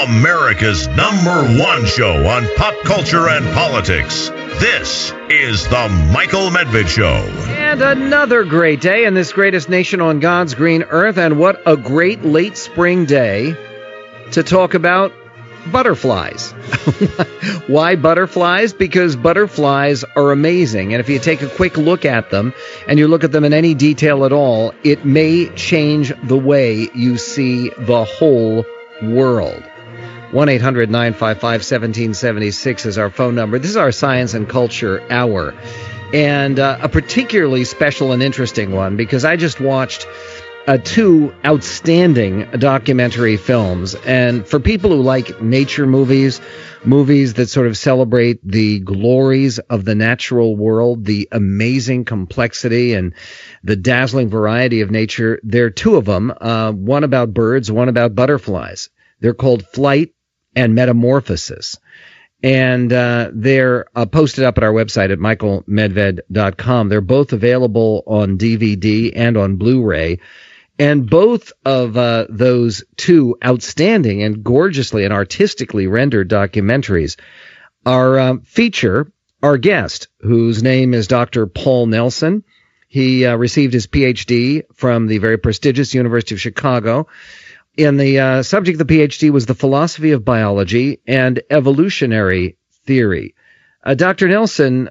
America's #1 show on pop culture and politics. This is the Michael Medved Show. And another great day in this greatest nation on God's green earth. And what a great late spring day to talk about butterflies. Why butterflies? Because butterflies are amazing. And if you take a quick look at them and you look at them in any detail at all, it may change the way you see the whole world. 1-800-955-1776 is our phone number. This is our Science and Culture Hour. And a particularly special and interesting one because I just watched two outstanding documentary films. And for people who like nature movies that sort of celebrate the glories of the natural world, the amazing complexity and the dazzling variety of nature, there are two of them, one about birds, one about butterflies. They're called Flight and Metamorphosis. And they're posted up at our website at michaelmedved.com. They're both available on DVD and on Blu-ray. And both of those two outstanding and gorgeously and artistically rendered documentaries feature our guest, whose name is Dr. Paul Nelson. He received his PhD from the very prestigious University of Chicago. And the subject of the PhD was the philosophy of biology and evolutionary theory. Dr. Nelson,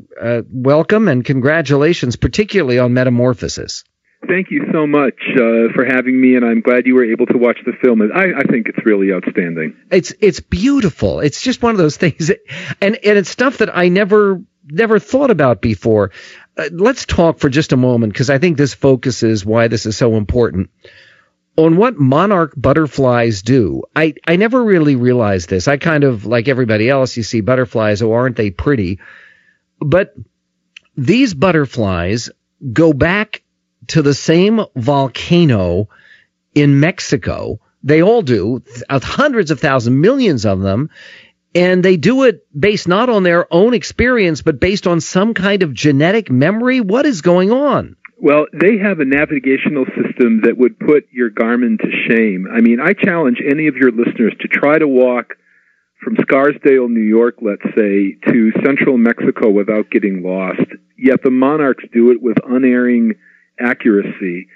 welcome and congratulations, particularly on Metamorphosis. Thank you so much for having me, and I'm glad you were able to watch the film. I think it's really outstanding. It's beautiful. It's just one of those things, and it's stuff that I never thought about before. Let's talk for just a moment, because I think this focuses why this is so important. On what monarch butterflies do. I never really realized this. I kind of, like everybody else, you see butterflies, oh, aren't they pretty? But these butterflies go back to the same volcano in Mexico. They all do, hundreds of thousands, millions of them. And they do it based not on their own experience, but based on some kind of genetic memory. What is going on? Well, they have a navigational system that would put your Garmin to shame. I mean, I challenge any of your listeners to try to walk from Scarsdale, New York, let's say, to central Mexico without getting lost. Yet the monarchs do it with unerring accuracy.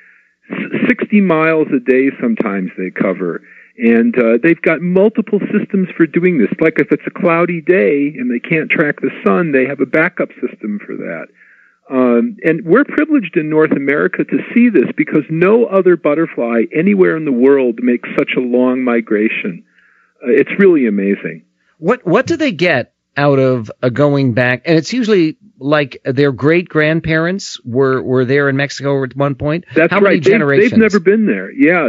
60 miles a day sometimes they cover. And they've got multiple systems for doing this. Like if it's a cloudy day and they can't track the sun, they have a backup system for that. And we're privileged in North America to see this because no other butterfly anywhere in the world makes such a long migration. It's really amazing. What do they get out of going back? And it's usually like their great-grandparents were there in Mexico at one point. That's How right. many generations? They've never been there. Yeah,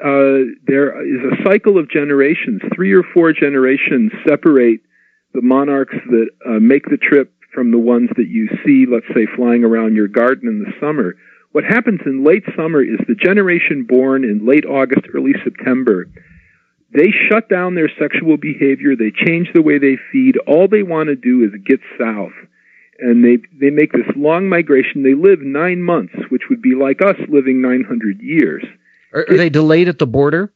there is a cycle of generations. 3 or 4 generations separate the monarchs that make the trip from the ones that you see, let's say, flying around your garden in the summer. What happens in late summer is the generation born in late August, early September, they shut down their sexual behavior, they change the way they feed. All they want to do is get south. And they make this long migration. They live 9 months, which would be like us living 900 years. Are they delayed at the border?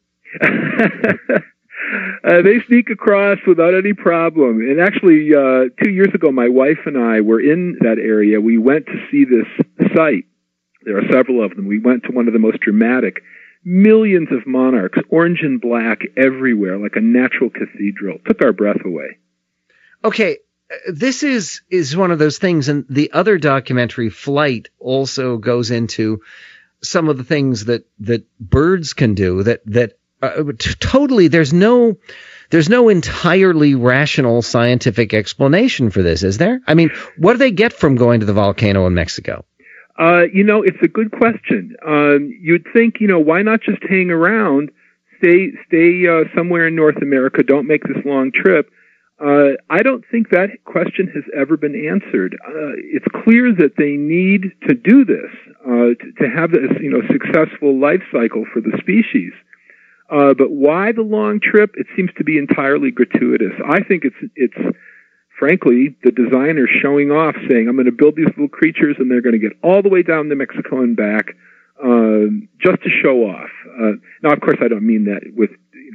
They sneak across without any problem. And actually, 2 years ago, my wife and I were in that area. We went to see this site. There are several of them. We went to one of the most dramatic. Millions of monarchs, orange and black everywhere, like a natural cathedral. Took our breath away. Okay, this is one of those things. And the other documentary, Flight, also goes into some of the things that birds can do that totally, there's no entirely rational scientific explanation for this, is there? I mean, what do they get from going to the volcano in Mexico? It's a good question. You'd think, why not just hang around, stay somewhere in North America, don't make this long trip. I don't think that question has ever been answered. It's clear that they need to do this, to have this, successful life cycle for the species. But why the long trip? It seems to be entirely gratuitous. I think it's frankly the designer showing off, saying, I'm going to build these little creatures and they're going to get all the way down to Mexico and back, just to show off. Now, of course, I don't mean that with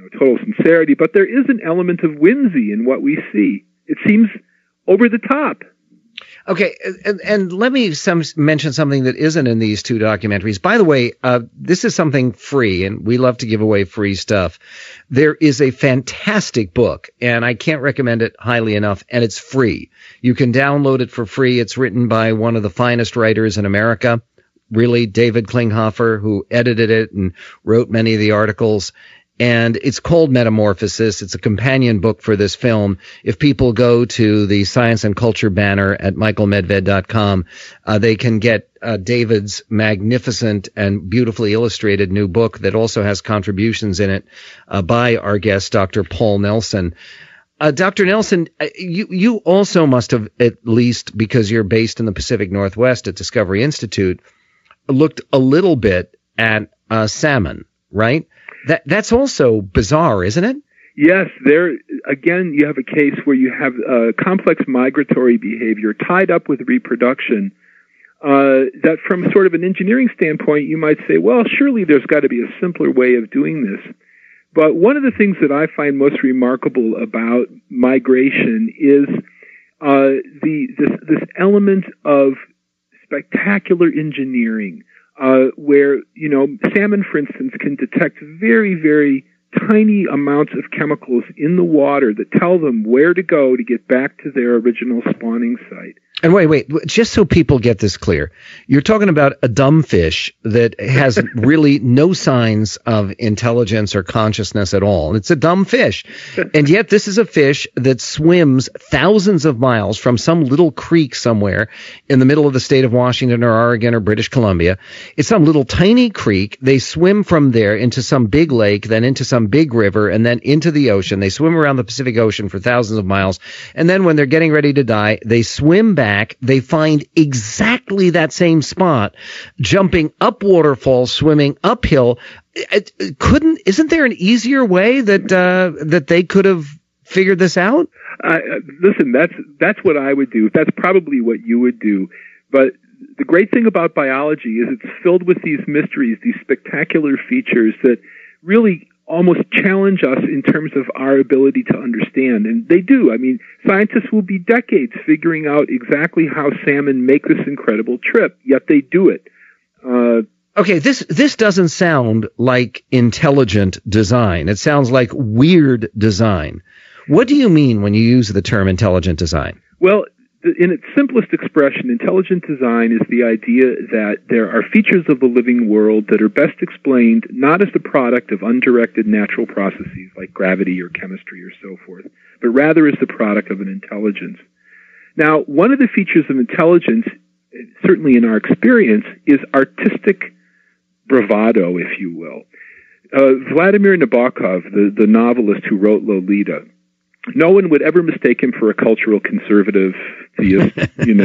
total sincerity, but there is an element of whimsy in what we see. It seems over the top. Okay, and let me mention something that isn't in these two documentaries. By the way, this is something free, and we love to give away free stuff. There is a fantastic book, and I can't recommend it highly enough, and it's free. You can download it for free. It's written by one of the finest writers in America, really, David Klinghoffer, who edited it and wrote many of the articles. And it's called Metamorphosis. It's a companion book for this film. If people go to the Science and Culture banner at michaelmedved.com, they can get David's magnificent and beautifully illustrated new book that also has contributions in it by our guest, Dr. Paul Nelson. Dr. Nelson, you also must have, at least because you're based in the Pacific Northwest at Discovery Institute, looked a little bit at salmon, right? That's also bizarre, isn't it? Yes, there again you have a case where you have complex migratory behavior tied up with reproduction that from sort of an engineering standpoint you might say, well, surely there's got to be a simpler way of doing this. But one of the things that I find most remarkable about migration is this element of spectacular engineering. Where, salmon, for instance, can detect very, very tiny amounts of chemicals in the water that tell them where to go to get back to their original spawning site. And wait, just so people get this clear, you're talking about a dumb fish that has really no signs of intelligence or consciousness at all. It's a dumb fish. And yet this is a fish that swims thousands of miles from some little creek somewhere in the middle of the state of Washington or Oregon or British Columbia. It's some little tiny creek. They swim from there into some big lake, then into some big river, and then into the ocean. They swim around the Pacific Ocean for thousands of miles. And then when they're getting ready to die, they swim back. They find exactly that same spot, jumping up waterfalls, swimming uphill. Isn't there an easier way that they could have figured this out? Listen, that's what I would do. That's probably what you would do. But the great thing about biology is it's filled with these mysteries, these spectacular features that really almost challenge us in terms of our ability to understand. And they do. I mean, scientists will be decades figuring out exactly how salmon make this incredible trip, yet they do it. Okay, this doesn't sound like intelligent design. It sounds like weird design. What do you mean when you use the term intelligent design? Well, in its simplest expression, intelligent design is the idea that there are features of the living world that are best explained not as the product of undirected natural processes like gravity or chemistry or so forth, but rather as the product of an intelligence. Now, one of the features of intelligence, certainly in our experience, is artistic bravado, if you will. Vladimir Nabokov, the novelist who wrote Lolita, no one would ever mistake him for a cultural conservative theist,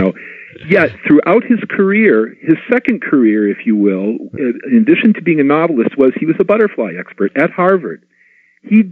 Yet, throughout his career, his second career, if you will, in addition to being a novelist, was he was a butterfly expert at Harvard. He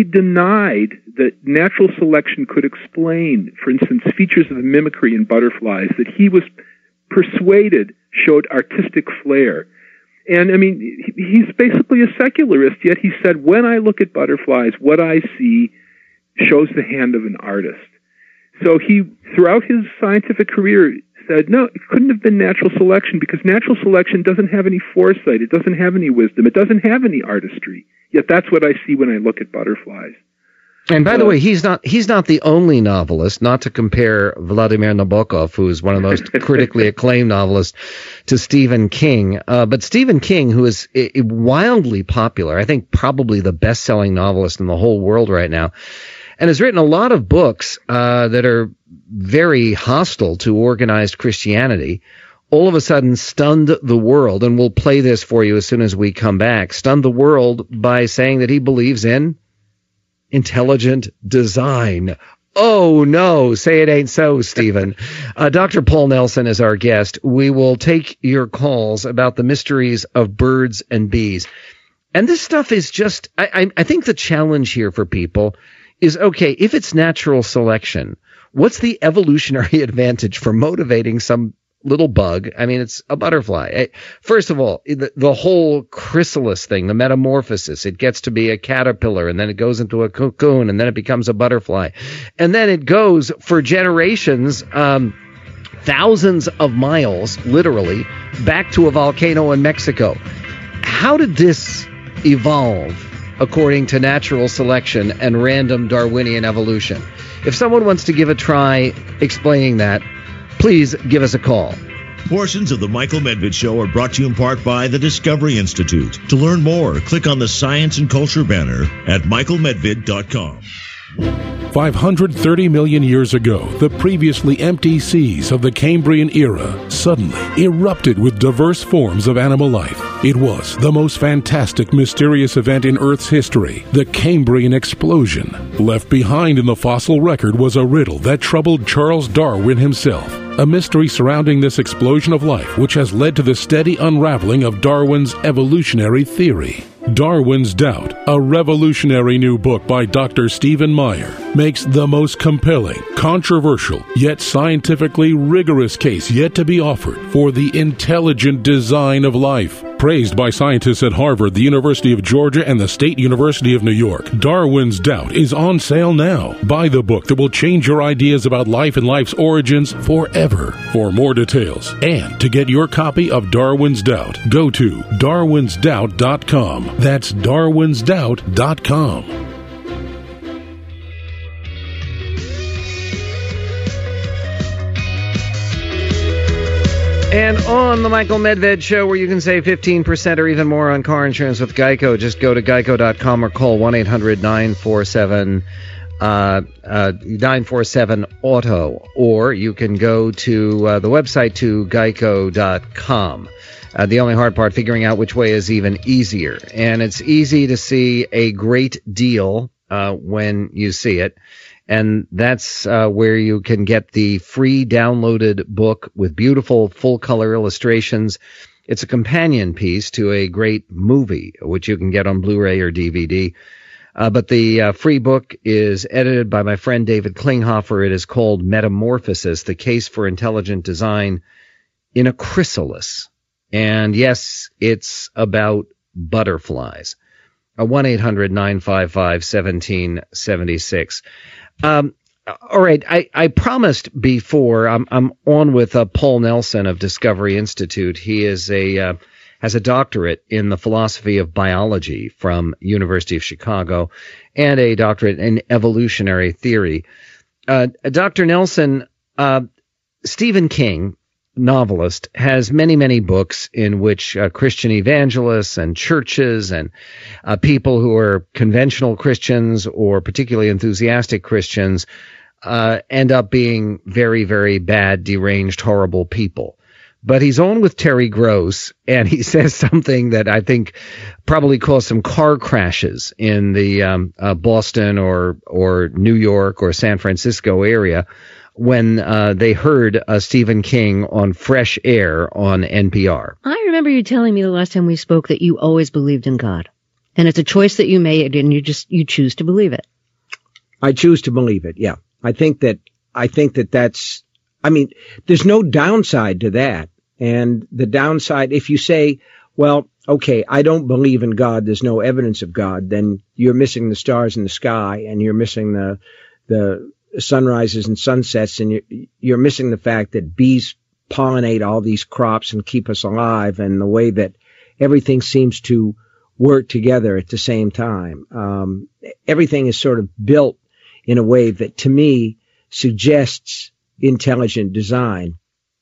denied that natural selection could explain, for instance, features of mimicry in butterflies that he was persuaded showed artistic flair. And, I mean, he's basically a secularist, yet he said, when I look at butterflies, what I see shows the hand of an artist. So he, throughout his scientific career, said, no, it couldn't have been natural selection because natural selection doesn't have any foresight. It doesn't have any wisdom. It doesn't have any artistry. Yet that's what I see when I look at butterflies. And by the way, he's not the only novelist, not to compare Vladimir Nabokov, who is one of the most critically acclaimed novelists, to Stephen King. But Stephen King, who is wildly popular, I think probably the best-selling novelist in the whole world right now, and has written a lot of books that are very hostile to organized Christianity, all of a sudden stunned the world, and we'll play this for you as soon as we come back, stunned the world by saying that he believes in intelligent design. Oh, no, say it ain't so, Stephen. Dr. Paul Nelson is our guest. We will take your calls about the mysteries of birds and bees. And this stuff is just, I think the challenge here for people is, okay, if it's natural selection, what's the evolutionary advantage for motivating some little bug. I mean, it's a butterfly. First of all, the whole chrysalis thing, the metamorphosis, it gets to be a caterpillar, and then it goes into a cocoon, and then it becomes a butterfly. And then it goes for generations, thousands of miles, literally, back to a volcano in Mexico. How did this evolve according to natural selection and random Darwinian evolution? If someone wants to give a try explaining that, please give us a call. Portions of the Michael Medved Show are brought to you in part by the Discovery Institute. To learn more, click on the Science and Culture banner at michaelmedved.com. 530 million years ago, the previously empty seas of the Cambrian era suddenly erupted with diverse forms of animal life. It was the most fantastic, mysterious event in Earth's history, the Cambrian explosion. Left behind in the fossil record was a riddle that troubled Charles Darwin himself. A mystery surrounding this explosion of life, which has led to the steady unraveling of Darwin's evolutionary theory. Darwin's Doubt, a revolutionary new book by Dr. Stephen Meyer, makes the most compelling, controversial, yet scientifically rigorous case yet to be offered for the intelligent design of life. Praised by scientists at Harvard, the University of Georgia, and the State University of New York, Darwin's Doubt is on sale now. Buy the book that will change your ideas about life and life's origins forever. For more details and to get your copy of Darwin's Doubt, go to darwinsdoubt.com. That's darwinsdoubt.com. And on the Michael Medved Show, where you can save 15% or even more on car insurance with Geico, just go to geico.com or call 1-800-947-947-AUTO. Or you can go to the website to geico.com. The only hard part, figuring out which way is even easier. And it's easy to see a great deal when you see it. And that's where you can get the free downloaded book with beautiful full-color illustrations. It's a companion piece to a great movie, which you can get on Blu-ray or DVD. But the free book is edited by my friend David Klinghoffer. It is called Metamorphosis, The Case for Intelligent Design in a Chrysalis. And yes, it's about butterflies. 1-800-955-1776. All right, I promised before, I'm on with Paul Nelson of Discovery Institute. He is has a doctorate in the philosophy of biology from University of Chicago and a doctorate in evolutionary theory. Dr. Nelson, Stephen King, novelist, has many, many books in which Christian evangelists and churches and people who are conventional Christians or particularly enthusiastic Christians end up being very, very bad, deranged, horrible people. But he's on with Terry Gross, and he says something that I think probably caused some car crashes in the Boston or New York or San Francisco area when they heard Stephen King on Fresh Air on NPR. I remember you telling me the last time we spoke that you always believed in God. And it's a choice that you made, and you choose to believe it. I choose to believe it, yeah. I think that that's, I mean, there's no downside to that. And the downside, if you say, well, okay, I don't believe in God, there's no evidence of God, then you're missing the stars in the sky, and you're missing the sunrises and sunsets, and you're missing the fact that bees pollinate all these crops and keep us alive, and the way that everything seems to work together at the same time. Everything is sort of built in a way that, to me, suggests intelligent design.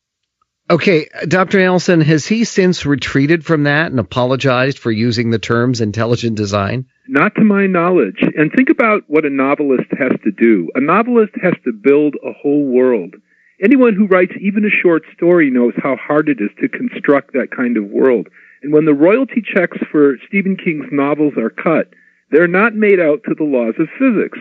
Okay, Dr. Nelson, has he since retreated from that and apologized for using the terms intelligent design? Not to my knowledge. And think about what a novelist has to do. A novelist has to build a whole world. Anyone who writes even a short story knows how hard it is to construct that kind of world. And when the royalty checks for Stephen King's novels are cut, they're not made out to the laws of physics.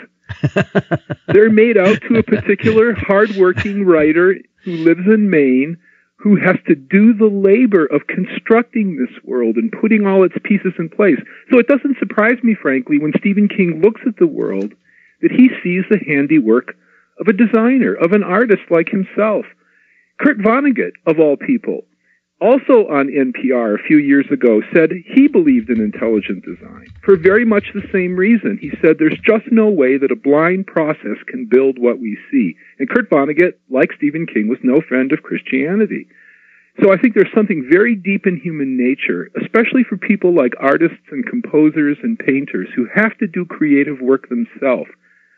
They're made out to a particular hardworking writer who lives in Maine, who has to do the labor of constructing this world and putting all its pieces in place. So it doesn't surprise me, frankly, when Stephen King looks at the world, that he sees the handiwork of a designer, of an artist like himself. Kurt Vonnegut, of all people, also on NPR a few years ago, said he believed in intelligent design for very much the same reason. He said there's just no way that a blind process can build what we see. And Kurt Vonnegut, like Stephen King, was no friend of Christianity. So I think there's something very deep in human nature, especially for people like artists and composers and painters who have to do creative work themselves,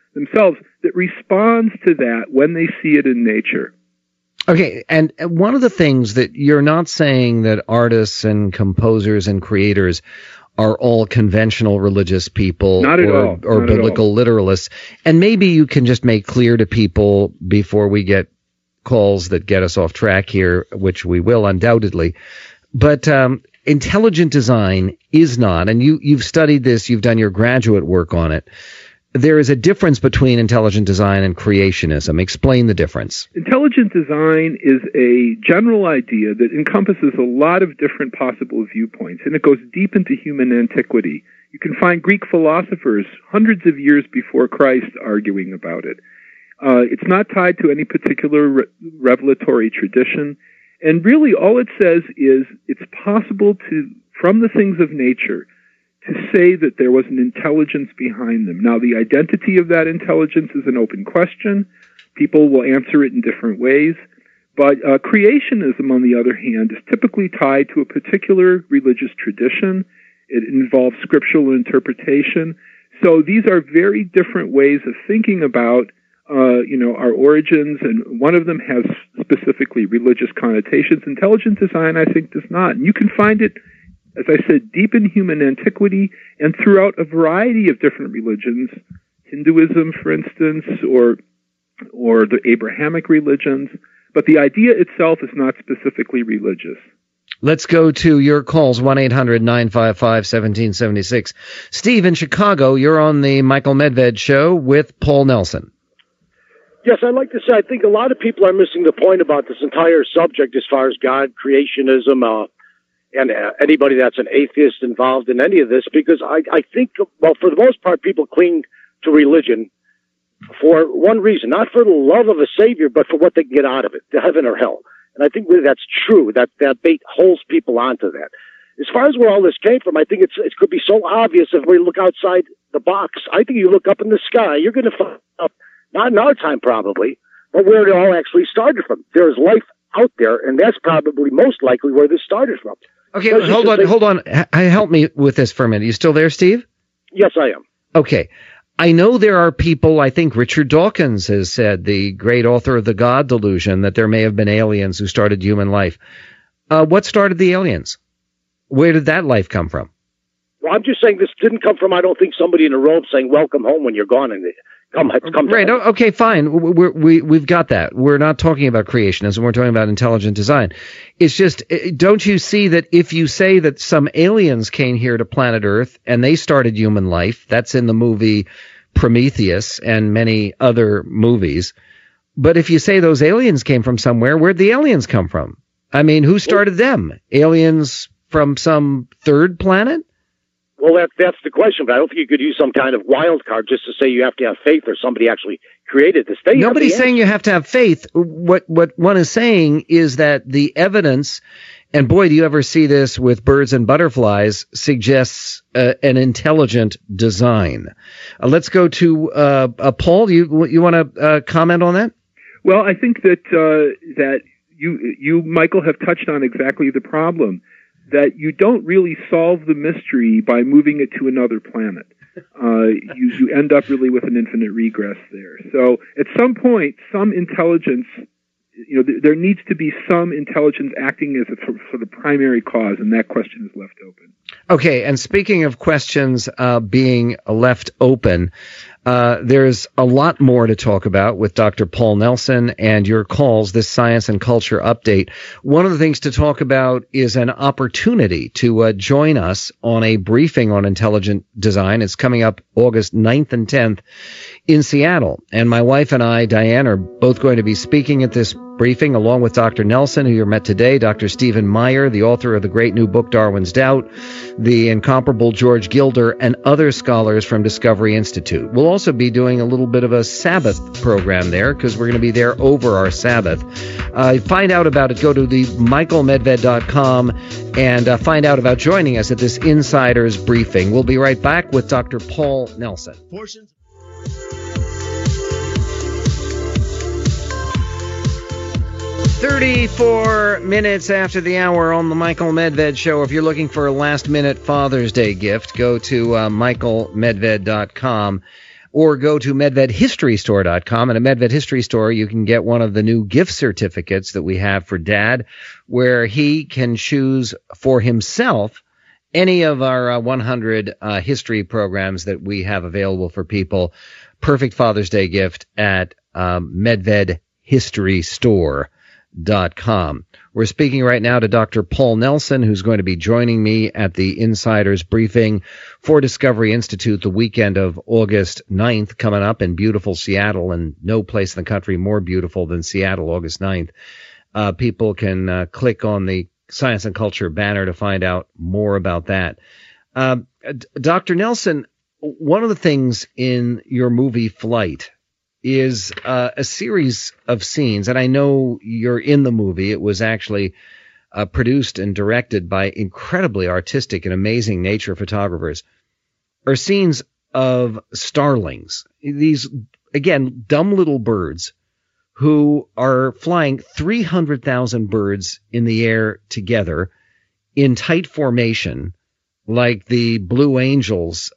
that responds to that when they see it in nature. Okay, and one of the things that you're not saying that artists and composers and creators are all conventional religious people or biblical literalists. And maybe you can just make clear to people before we get calls that get us off track here, which we will undoubtedly. But intelligent design is not, and you've studied this, you've done your graduate work on it. There is a difference between intelligent design and creationism. Explain the difference. Intelligent design is a general idea that encompasses a lot of different possible viewpoints, and it goes deep into human antiquity. You can find Greek philosophers hundreds of years before Christ arguing about it. It's not tied to any particular revelatory tradition, and really all it says is it's possible to, from the things of nature, to say that there was an intelligence behind them. Now, the identity of that intelligence is an open question. People will answer it in different ways. But creationism, on the other hand, is typically tied to a particular religious tradition. It involves scriptural interpretation. So these are very different ways of thinking about our origins, and one of them has specifically religious connotations. Intelligent design, I think, does not. And you can find it, as I said, deep in human antiquity and throughout a variety of different religions, Hinduism, for instance, or the Abrahamic religions. But the idea itself is not specifically religious. Let's go to your calls, 1-800-955-1776. Steve in Chicago, you're on the Michael Medved Show with Paul Nelson. Yes, I'd like to say I think a lot of people are missing the point about this entire subject as far as God, creationism, and anybody that's an atheist involved in any of this, because I think, well, for the most part, people cling to religion for one reason, not for the love of a savior, but for what they can get out of it, to heaven or hell. And I think really that's true, that bait holds people onto that. As far as where all this came from, I think it could be so obvious if we look outside the box. I think you look up in the sky, you're going to find out, not in our time probably, but where it all actually started from. There's life out there, and that's probably most likely where this started from. Okay, hold on. Help me with this for a minute. You still there, Steve? Yes, I am. Okay. I know there are people, I think Richard Dawkins has said, the great author of The God Delusion, that there may have been aliens who started human life. What started the aliens? Where did that life come from? Well, I'm just saying this didn't come from, I don't think, somebody in a robe saying, welcome home when you're gone. And come right. Okay, fine. We've got that. We're not talking about creationism. We're talking about intelligent design. It's just, don't you see that if you say that some aliens came here to planet Earth and they started human life, that's in the movie Prometheus and many other movies. But if you say those aliens came from somewhere, where'd the aliens come from? I mean, who started them? Aliens from some third planet? Well, that's the question, but I don't think you could use some kind of wild card just to say you have to have faith or somebody actually created this. Nobody's saying you have to have faith. What one is saying is that the evidence, and boy, do you ever see this with birds and butterflies, suggests an intelligent design. Let's go to Paul. You want to comment on that? Well, I think that you, Michael, have touched on exactly the problem. That you don't really solve the mystery by moving it to another planet. You end up really with an infinite regress there. So at some point, some intelligence, there needs to be some intelligence acting as for the primary cause, and that question is left open. Okay, and speaking of questions being left open, there's a lot more to talk about with Dr. Paul Nelson and your calls, this Science and Culture Update. One of the things to talk about is an opportunity to join us on a briefing on intelligent design. It's coming up August 9th and 10th in Seattle. And my wife and I, Diane, are both going to be speaking at this Briefing, along with Dr. Nelson, who you met today, Dr. Stephen Meyer, the author of the great new book, Darwin's Doubt, the incomparable George Gilder, and other scholars from Discovery Institute. We'll also be doing a little bit of a Sabbath program there, because we're going to be there over our Sabbath. Find out about it. Go to the michaelmedved.com and find out about joining us at this Insiders Briefing. We'll be right back with Dr. Paul Nelson. 34 minutes after the hour on the Michael Medved Show. If you're looking for a last-minute Father's Day gift, go to michaelmedved.com or go to medvedhistorystore.com. And at Medved History Store, you can get one of the new gift certificates that we have for Dad, where he can choose for himself any of our 100 history programs that we have available for people. Perfect Father's Day gift at medvedhistorystore.com. We're speaking right now to Dr. Paul Nelson, who's going to be joining me at the Insiders Briefing for Discovery Institute the weekend of August 9th, coming up in beautiful Seattle, and no place in the country more beautiful than Seattle, August 9th. People can click on the Science and Culture banner to find out more about that. Dr. Nelson, one of the things in your movie Flight is a series of scenes, and I know you're in the movie. It was actually produced and directed by incredibly artistic and amazing nature photographers, are scenes of starlings. These, again, dumb little birds who are flying 300,000 birds in the air together in tight formation, like the Blue Angels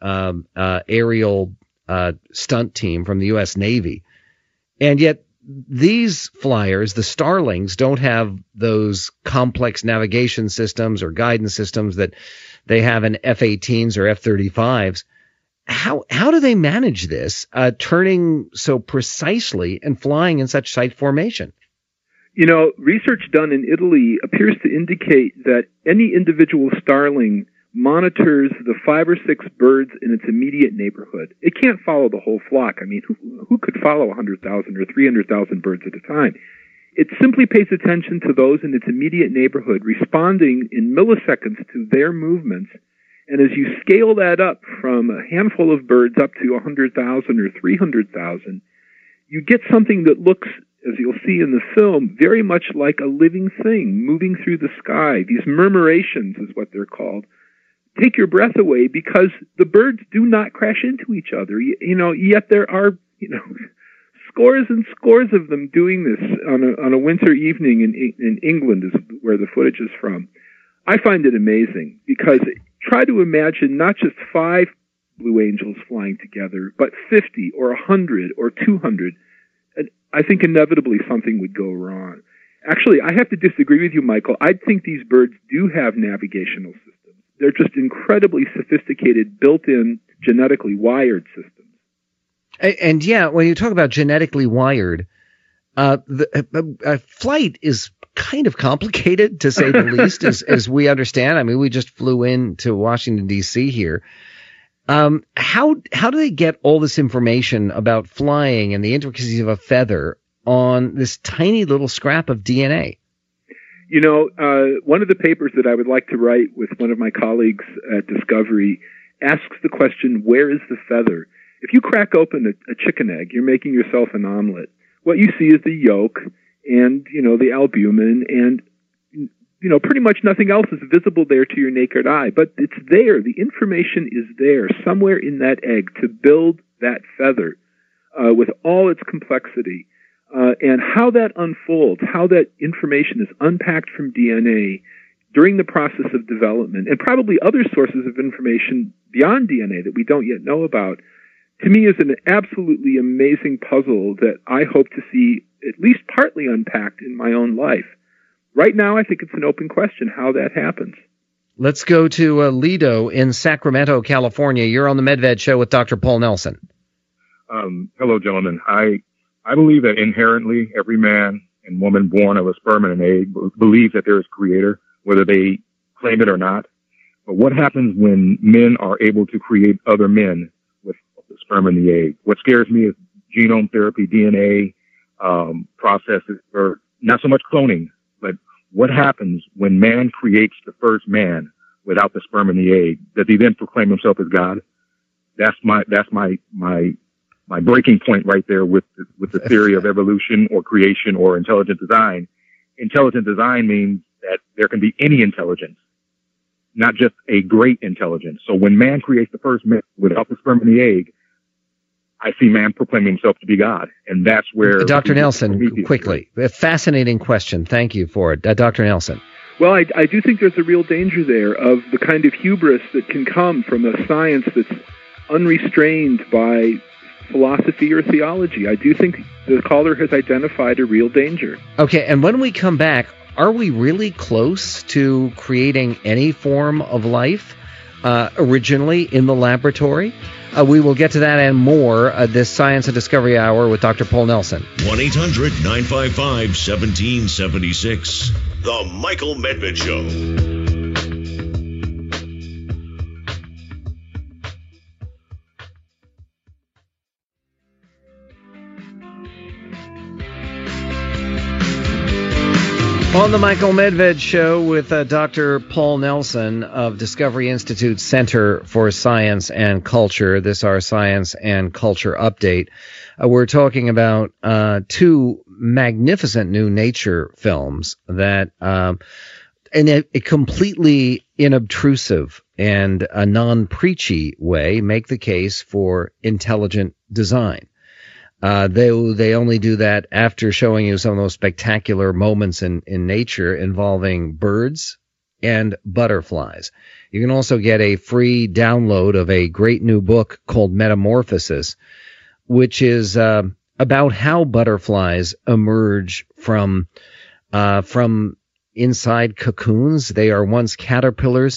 aerial stunt team from the U.S. Navy. And yet these flyers, the starlings, don't have those complex navigation systems or guidance systems that they have in F-18s or F-35s. How do they manage this, turning so precisely and flying in such tight formation? You know, research done in Italy appears to indicate that any individual starling monitors the 5 or 6 birds in its immediate neighborhood. It can't follow the whole flock. I mean, who could follow 100,000 or 300,000 birds at a time? It simply pays attention to those in its immediate neighborhood, responding in milliseconds to their movements. And as you scale that up from a handful of birds up to 100,000 or 300,000, you get something that looks, as you'll see in the film, very much like a living thing moving through the sky. These murmurations is what they're called. Take your breath away, because the birds do not crash into each other. Yet there are, scores and scores of them doing this on a winter evening in England, is where the footage is from. I find it amazing, because try to imagine not just 5 Blue Angels flying together, but 50 or 100 or 200. And I think inevitably something would go wrong. Actually, I have to disagree with you, Michael. I think these birds do have navigational systems. They're just incredibly sophisticated, built-in, genetically wired systems. And yeah, when you talk about genetically wired, flight is kind of complicated, to say the least, as we understand. I mean, we just flew into Washington, D.C. here. How do they get all this information about flying and the intricacies of a feather on this tiny little scrap of DNA? You know, one of the papers that I would like to write with one of my colleagues at Discovery asks the question, where is the feather? If you crack open a chicken egg, you're making yourself an omelet. What you see is the yolk and, the albumin, and, pretty much nothing else is visible there to your naked eye. But it's there. The information is there somewhere in that egg to build that feather with all its complexity. And how that unfolds, how that information is unpacked from DNA during the process of development, and probably other sources of information beyond DNA that we don't yet know about, to me is an absolutely amazing puzzle that I hope to see at least partly unpacked in my own life. Right now, I think it's an open question how that happens. Let's go to Lido in Sacramento, California. You're on the MedVed Show with Dr. Paul Nelson. Hello, gentlemen. I believe that inherently every man and woman born of a sperm and an egg believes that there is a creator, whether they claim it or not. But what happens when men are able to create other men with the sperm and the egg? What scares me is genome therapy, DNA processes, or not so much cloning, but what happens when man creates the first man without the sperm and the egg? Does he then proclaim himself as God? That's my breaking point right there with the theory of evolution or creation or intelligent design. Intelligent design means that there can be any intelligence, not just a great intelligence. So when man creates the first man without the sperm and the egg, I see man proclaiming himself to be God. And that's where... Dr. Nelson, quickly. A fascinating question. Thank you for it. Dr. Nelson. Well, I do think there's a real danger there of the kind of hubris that can come from a science that's unrestrained by philosophy or theology. I do think the caller has identified a real danger. Okay, and when we come back, are we really close to creating any form of life originally in the laboratory? We will get to that and more this Science and Discovery Hour with Dr. Paul Nelson. 1-800-955-1776. The Michael Medved Show. On the Michael Medved Show with Dr. Paul Nelson of Discovery Institute Center for Science and Culture. This is our Science and Culture update. We're talking about two magnificent new nature films that, in a completely inobtrusive and a non-preachy way, make the case for intelligent design. They only do that after showing you some of those spectacular moments in nature involving birds and butterflies. You can also get a free download of a great new book called Metamorphosis, which is about how butterflies emerge from inside cocoons. They are once caterpillars.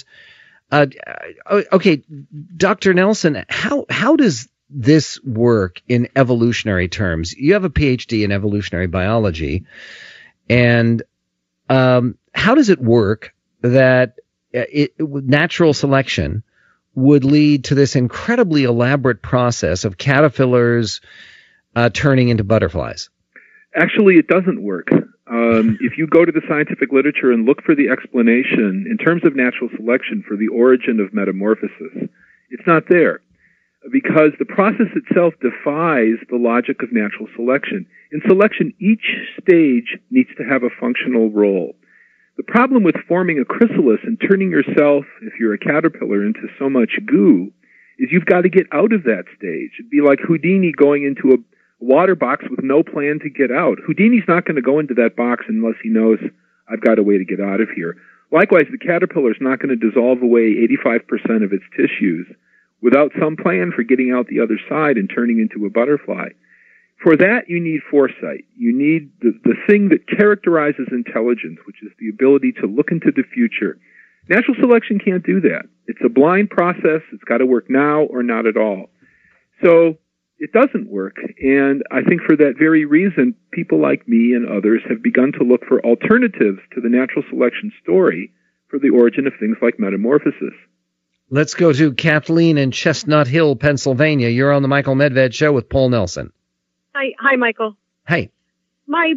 Okay, Dr. Nelson, how does this work in evolutionary terms? You have a PhD in evolutionary biology, and how does it work that natural selection would lead to this incredibly elaborate process of caterpillars turning into butterflies? Actually, it doesn't work. If you go to the scientific literature and look for the explanation in terms of natural selection for the origin of metamorphosis, it's not there, because the process itself defies the logic of natural selection. In selection, each stage needs to have a functional role. The problem with forming a chrysalis and turning yourself, if you're a caterpillar, into so much goo is you've got to get out of that stage. It'd be like Houdini going into a water box with no plan to get out. Houdini's not going to go into that box unless he knows, I've got a way to get out of here. Likewise, the caterpillar's not going to dissolve away 85% of its tissues without some plan for getting out the other side and turning into a butterfly. For that, you need foresight. You need the thing that characterizes intelligence, which is the ability to look into the future. Natural selection can't do that. It's a blind process. It's got to work now or not at all. So it doesn't work. And I think for that very reason, people like me and others have begun to look for alternatives to the natural selection story for the origin of things like metamorphosis. Let's go to Kathleen in Chestnut Hill, Pennsylvania. You're on the Michael Medved Show with Paul Nelson. Hi, Michael. Hey. My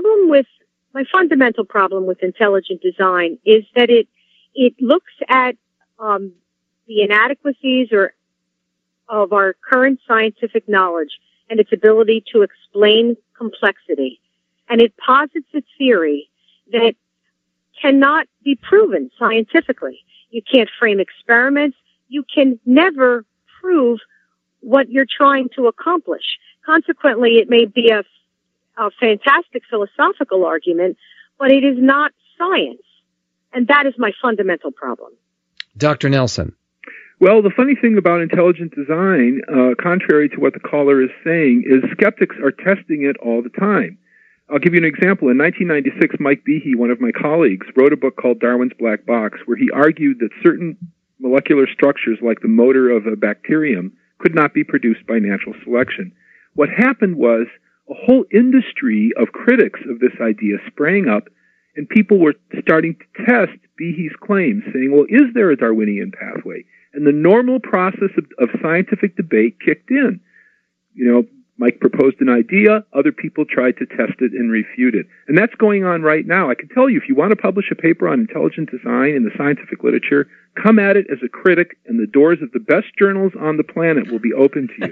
fundamental problem with intelligent design is that it looks at the inadequacies of our current scientific knowledge and its ability to explain complexity, and it posits a theory that cannot be proven scientifically. You can't frame experiments. You can never prove what you're trying to accomplish. Consequently, it may be a fantastic philosophical argument, but it is not science. And that is my fundamental problem. Dr. Nelson. Well, the funny thing about intelligent design, contrary to what the caller is saying, is skeptics are testing it all the time. I'll give you an example. In 1996, Mike Behe, one of my colleagues, wrote a book called Darwin's Black Box, where he argued that certain molecular structures, like the motor of a bacterium, could not be produced by natural selection. What happened was a whole industry of critics of this idea sprang up, and people were starting to test Behe's claims, saying, well, is there a Darwinian pathway? And the normal process of scientific debate kicked in. You know, Mike proposed an idea, other people tried to test it and refute it. And that's going on right now. I can tell you, if you want to publish a paper on intelligent design in the scientific literature, come at it as a critic, and the doors of the best journals on the planet will be open to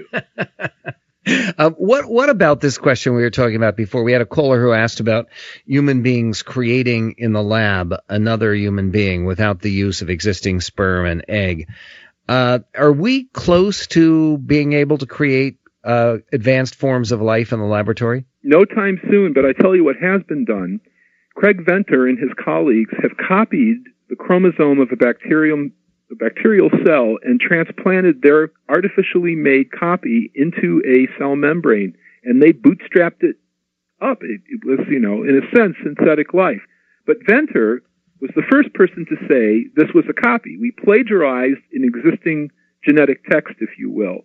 you. What about this question we were talking about before? We had a caller who asked about human beings creating in the lab another human being without the use of existing sperm and egg. Are we close to being able to create advanced forms of life in the laboratory? No time soon, but I tell you what has been done. Craig Venter and his colleagues have copied the chromosome of a bacterial cell and transplanted their artificially made copy into a cell membrane, and they bootstrapped it up. It was, in a sense, synthetic life. But Venter was the first person to say this was a copy. We plagiarized an existing genetic text, if you will.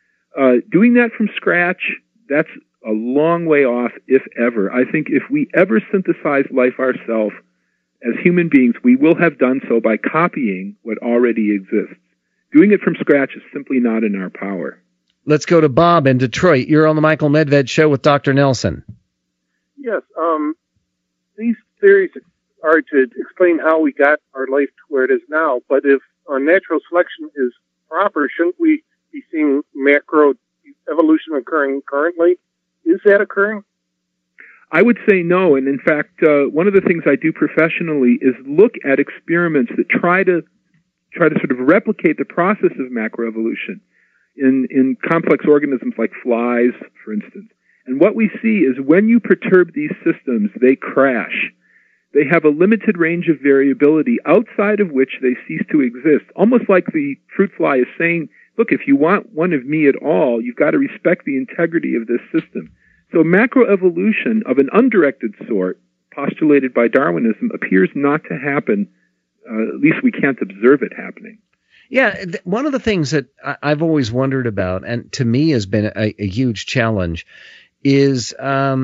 Doing that from scratch, that's a long way off, if ever. I think if we ever synthesize life ourselves as human beings, we will have done so by copying what already exists. Doing it from scratch is simply not in our power. Let's go to Bob in Detroit. You're on the Michael Medved Show with Dr. Nelson. Yes, these theories are to explain how we got our life to where it is now, but if natural selection is proper, shouldn't we be seeing macro evolution occurring currently? Is that occurring? I would say no, and in fact, one of the things I do professionally is look at experiments that try to sort of replicate the process of macroevolution in complex organisms like flies, for instance. And what we see is when you perturb these systems, they crash. They have a limited range of variability outside of which they cease to exist, almost like the fruit fly is saying, look, if you want one of me at all, you've got to respect the integrity of this system. So macroevolution of an undirected sort, postulated by Darwinism, appears not to happen. At least we can't observe it happening. Yeah, one of the things that I've always wondered about, and to me has been a huge challenge, is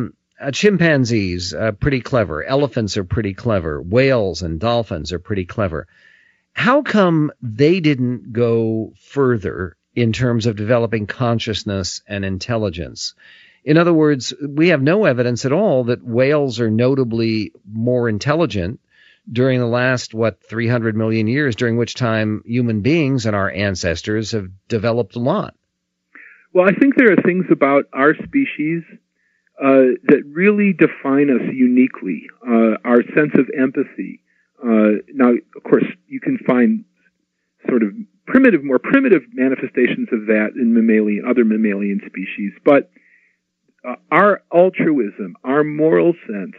chimpanzees are pretty clever. Elephants are pretty clever. Whales and dolphins are pretty clever. How come they didn't go further in terms of developing consciousness and intelligence? In other words, we have no evidence at all that whales are notably more intelligent during the last, 300 million years, during which time human beings and our ancestors have developed a lot. Well, I think there are things about our species that really define us uniquely, our sense of empathy. Now, of course, you can find sort of more primitive manifestations of that in other mammalian species, but our altruism, our moral sense,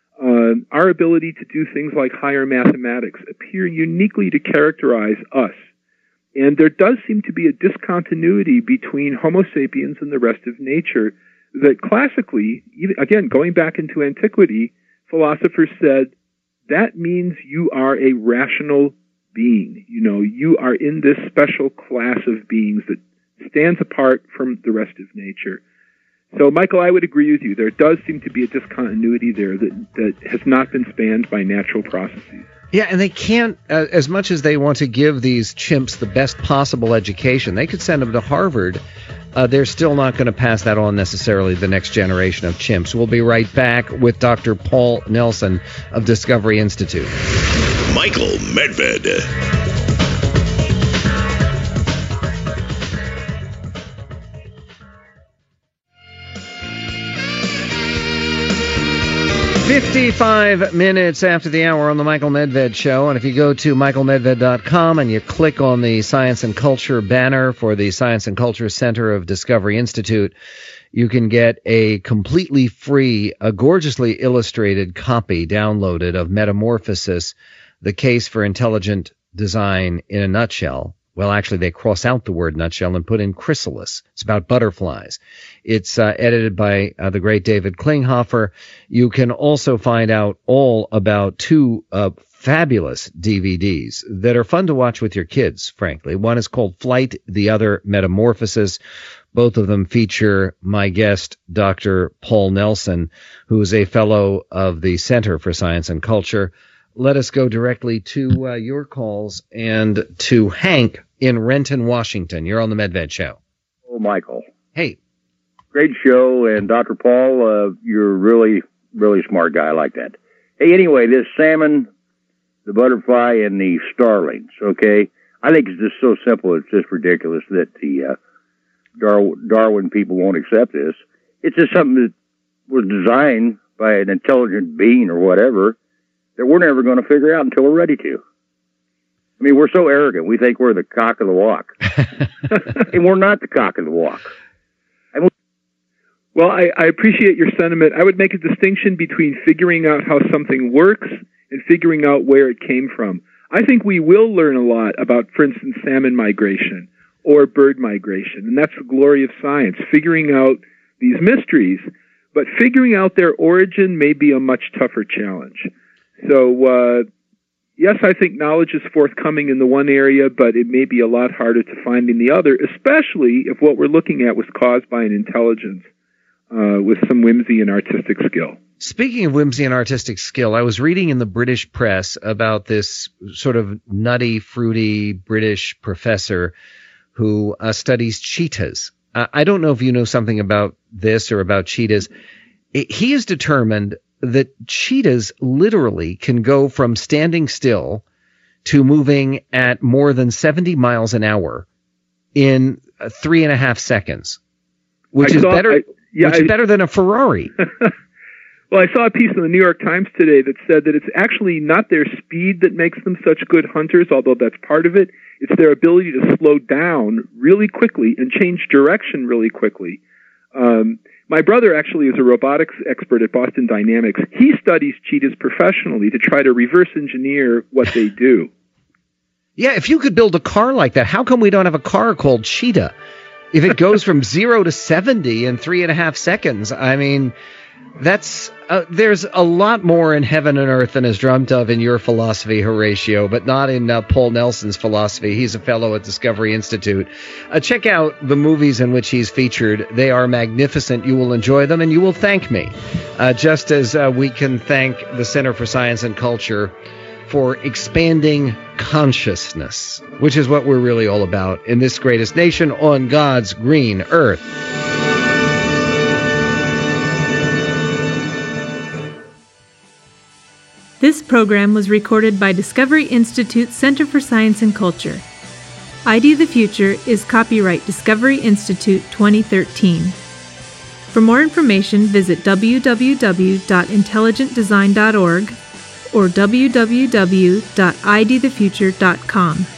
our ability to do things like higher mathematics appear uniquely to characterize us. And there does seem to be a discontinuity between Homo sapiens and the rest of nature that classically, again, going back into antiquity, philosophers said, that means you are a rational being. You are in this special class of beings that stands apart from the rest of nature. So, Michael, I would agree with you. There does seem to be a discontinuity there that has not been spanned by natural processes. Yeah, and they can't, as much as they want to give these chimps the best possible education, they could send them to Harvard. They're still not going to pass that on necessarily to the next generation of chimps. We'll be right back with Dr. Paul Nelson of Discovery Institute. Michael Medved. 55 minutes after the hour on the Michael Medved Show. And if you go to michaelmedved.com and you click on the Science and Culture banner for the Science and Culture Center of Discovery Institute, you can get a completely free, a gorgeously illustrated copy downloaded of Metamorphosis, The Case for Intelligent Design in a Nutshell. Well, actually, they cross out the word nutshell and put in chrysalis. It's about butterflies. It's edited by the great David Klinghoffer. You can also find out all about two fabulous DVDs that are fun to watch with your kids, frankly. One is called Flight, the other Metamorphosis. Both of them feature my guest, Dr. Paul Nelson, who is a fellow of the Center for Science and Culture. Let us go directly to your calls and to Hank in Renton, Washington. You're on the Medved Show. Oh, Michael. Hey. great show, and Dr. Paul, you're a really, really smart guy. I like that. Hey, anyway, this salmon, the butterfly, and the starlings, okay? I think it's just so simple, it's just ridiculous that the Darwin people won't accept this. It's just something that was designed by an intelligent being or whatever that we're never going to figure out until we're ready to. I mean, we're so arrogant. We think we're the cock of the walk. And we're not the cock of the walk. Well, I appreciate your sentiment. I would make a distinction between figuring out how something works and figuring out where it came from. I think we will learn a lot about, for instance, salmon migration or bird migration, and that's the glory of science, figuring out these mysteries. But figuring out their origin may be a much tougher challenge. So, yes, I think knowledge is forthcoming in the one area, but it may be a lot harder to find in the other, especially if what we're looking at was caused by an intelligence with some whimsy and artistic skill. Speaking of whimsy and artistic skill, I was reading in the British press about this sort of nutty, fruity British professor who studies cheetahs. I don't know if you know something about this or about cheetahs. He has determined that cheetahs literally can go from standing still to moving at more than 70 miles an hour in 3.5 seconds, which is better than a Ferrari. Well, I saw a piece in the New York Times today that said that it's actually not their speed that makes them such good hunters, although that's part of it. It's their ability to slow down really quickly and change direction really quickly. My brother actually is a robotics expert at Boston Dynamics. He studies cheetahs professionally to try to reverse engineer what they do. Yeah, if you could build a car like that, how come we don't have a car called Cheetah? If it goes from 0 to 70 in 3.5 seconds, I mean, that's there's a lot more in heaven and earth than is dreamt of in your philosophy, Horatio, but not in Paul Nelson's philosophy. He's a fellow at Discovery Institute. Check out the movies in which he's featured. They are magnificent. You will enjoy them, and you will thank me, just as we can thank the Center for Science and Culture for expanding consciousness, which is what we're really all about in this greatest nation on God's green earth. This program was recorded by Discovery Institute Center for Science and Culture. ID the Future is copyright Discovery Institute 2013. For more information, visit www.intelligentdesign.org or www.idthefuture.com.